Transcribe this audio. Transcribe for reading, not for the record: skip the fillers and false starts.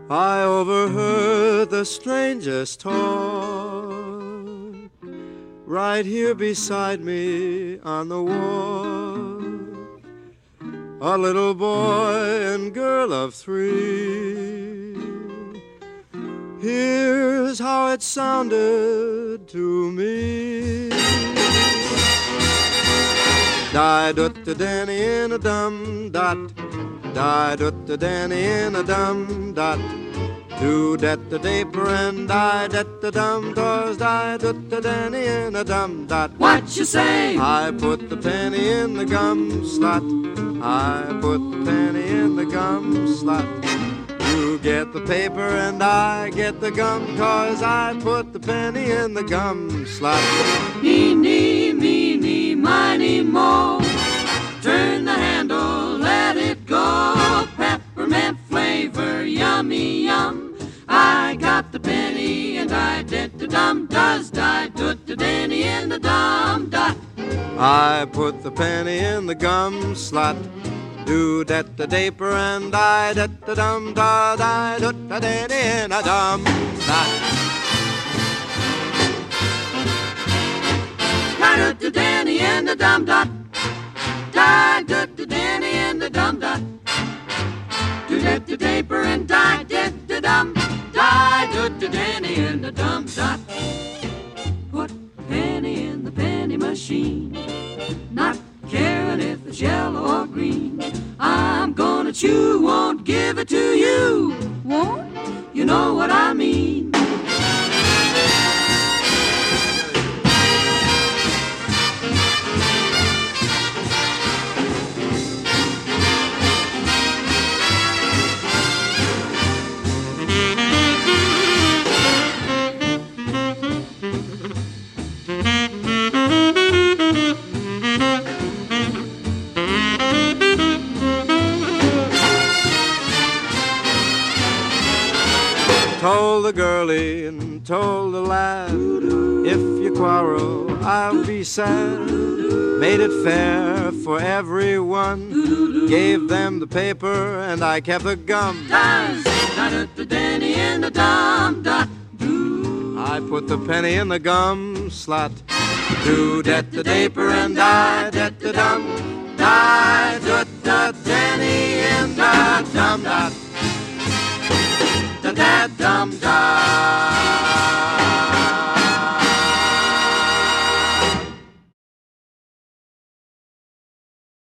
I overheard the strangest talk right here beside me on the wall. A little boy and girl of 3. Here's how it sounded to me. Die-dut-da-danny in a dum-dot, die-dut-da-danny in a dum-dot, do-dat-da-daper and die-dat-da-dum, 'cause die-dut-da-danny in a dum-dot. What you say? I put the penny in the gum slot, I put the penny in the gum slot. You get the paper and I get the gum, 'cause I put the penny in the gum slot. Eeny, meeny, miny, mo. Turn the handle, let it go. Peppermint flavor, yummy, yum. I got the penny and I did the dum. Does die, dut the danny in the dum dot. I put the penny in the gum slot, do dat da daper and I dat da dum da da dut da danny in a dum slot. I dut the danny in the dum dot. Die dut the danny in the dum dot. Do dat the daper and die did the dum. Die dut the danny in the dum dot. Put penny in the penny machine, not caring if it's yellow or green. I'm gonna chew, won't give it to you. Won't? You know what I mean. Told the girlie and told the lad, if you quarrel, I'll be sad. Made it fair for everyone, gave them the paper and I kept the gum. Does the danny in the dum dot. I put the penny in the gum slot, do dat the daper and I dat the dum.